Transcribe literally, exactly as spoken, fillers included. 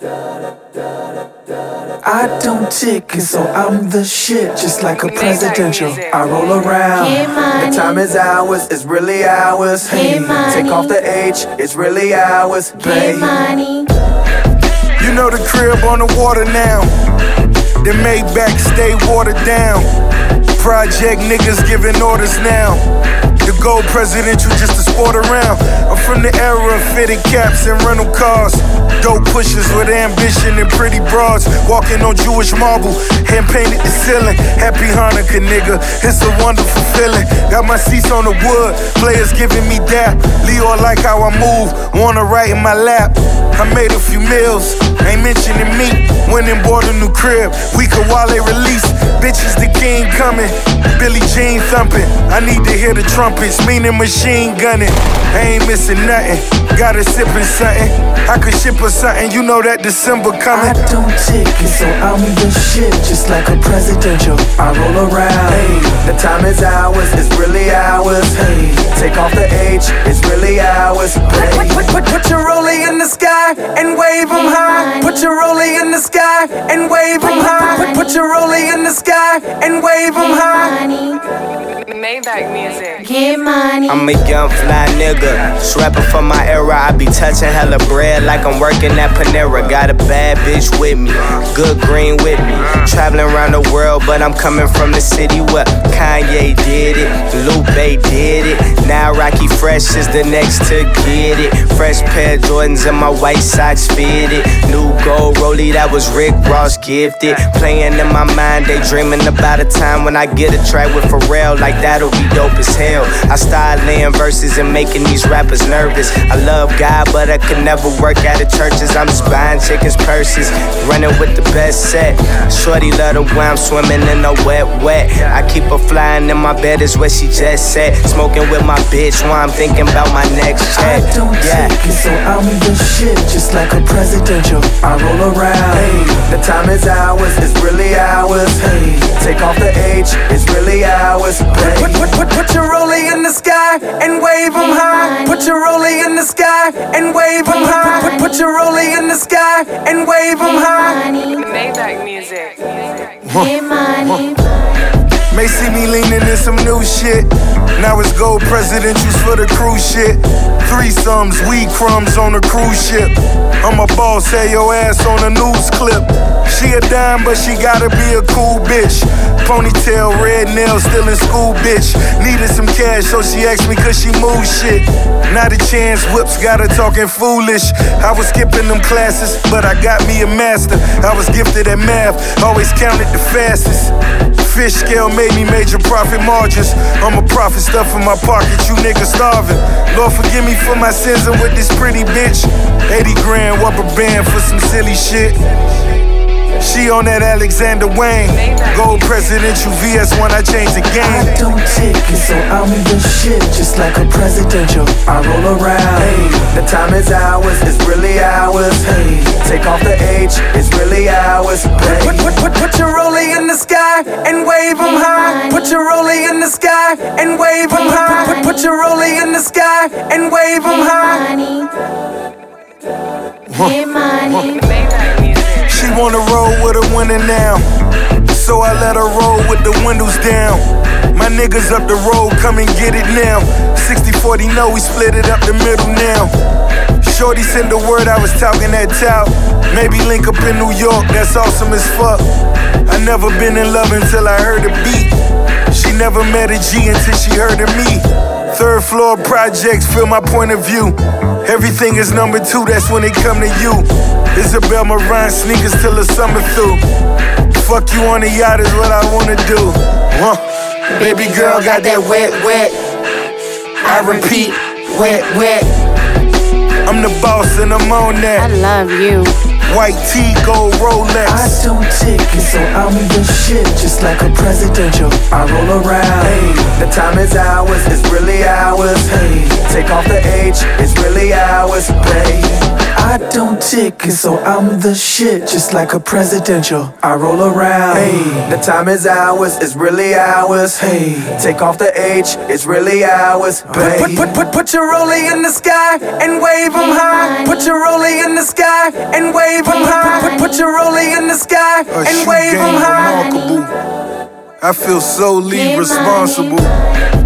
I don't tick, and so I'm the shit, just like a presidential. I roll around. The time is ours, it's really ours. Hey, take off the H, it's really ours. Babe. You know the crib on the water now. The Maybach stay watered down. Project niggas giving orders now. The gold presidential just to sport around. I'm from the era of fitted caps and rental cars. Dope pushers with ambition and pretty broads. Walking on Jewish marble, hand painted the ceiling. Happy Hanukkah, nigga, it's a wonderful feeling. Got my seats on the wood, players giving me dap. Leo like how I move, wanna write in my lap. I made a few meals, ain't mentioning me. Went and bought a new crib, we could Wale release. Bitches the king coming, Billie Jean thumping. I need to hear the trumpets, meaning machine gunning. I ain't missing nothing, got her sipping something. I could ship her something, you know that December coming. I don't tick, and so I'm the shit, just like a presidential. I roll around. Hey, the time is ours, it's really ours. Hey, take off the H, it's really ours. Hey. Put, put, put, put your rollie in the sky and wave 'em high. Put your rollie in the sky and wave 'em high. Put, put your rollie in the sky and wave 'em high. Maybach music. Get money. I'm a young fly nigga, strapping for my era. I be touching hella bread like I'm working at Panera. Got a bad bitch with me, good green with me. Traveling around the world, but I'm coming from the city where Kanye did it, Lupe did it. Now Rocky Fresh is the next to get it. Fresh pair of Jordans and my white socks fitted. New gold rollie that was Rick Ross gifted. Playing in my mind, they dreaming about a time when I get a track with Pharrell. Like that'll be dope as hell. I started laying verses and making these rappers nervous. I love God, but I could never work out of churches. I'm just buying chickens' purses, running with the best set. Shorty love the way I'm swimming in the wet, wet. I keep her flying in my bed, is where she just sat. Smoking with my bitch while I'm thinking about my next check. I don't yeah. tick, and so I'm the shit, just like a presidential. I roll around. Hey, the time is ours, it's really ours. Hey, take off the H, it's really ours. Put, put, put, put, put your rollie in the sky and wave 'em high. Put your rollie in the sky and wave 'em high. Put, put your rollie in the sky and wave 'em high. Maybach music. Get money. May see me leaning in some new shit. Now it's gold presidentials for the cruise shit. Threesomes, weed crumbs on a cruise ship. I'm a boss, say your ass on a news clip. She a dime, but she gotta be a cool bitch. Ponytail, red nails, still in school, bitch. Needed some cash, so she asked me could she move shit. Not a chance, whips got her talking foolish. I was skipping them classes, but I got me a master. I was gifted at math, always counted the fastest. Fish scale made me major profit margins. I'm a profit, stuff in my pocket, you niggas starving. Lord forgive me for my sins, and with this pretty bitch. eighty grand rubber band for some silly shit. She on that Alexander Wayne. Gold presidential V S one, I changed the game. I don't tick, and so I'm the shit, just like a presidential. I roll around. Hey, the time is ours, it's really ours. Hey, take off the H, it's really ours. Hey. Put, put, put, put your rollie in the sky and wave 'em high. Put your rollie in the sky and wave 'em high. Put, put your rollie in the sky and wave 'em high. Get money. She wanna roll with a winner now, so I let her roll with the windows down. My niggas up the road, come and get it now. sixty forty, no, we split it up the middle now. Shorty sent the word, I was talking that tout. Maybe link up in New York, that's awesome as fuck. I never been in love until I heard a beat. She never met a G until she heard of me. Third floor projects, feel my point of view. Everything is number two, that's when it come to you. Isabel Marant sneakers till the summer through. Fuck you on the yacht is what I wanna do. Huh. Baby girl got that wet, wet. I repeat, wet, wet. I'm the boss and I'm on I that. love you. White tee, gold Rolex. I don't tick, and so I'm the shit, just like a presidential. I roll around. Hey, the time is ours, it's really ours. Hey, take off the H, it's really ours. Hey, I don't tick, and so I'm the shit, just like a presidential. I roll around. Hey, the time is ours, it's really ours. Hey, take off the H, it's really ours. Put, put, put, put, put your rollie in the sky and wave 'em high. Put your rollie in the sky and wave 'em high. put your rollie in the sky A and shoe wave game them high. remarkable. I feel solely Get responsible. money.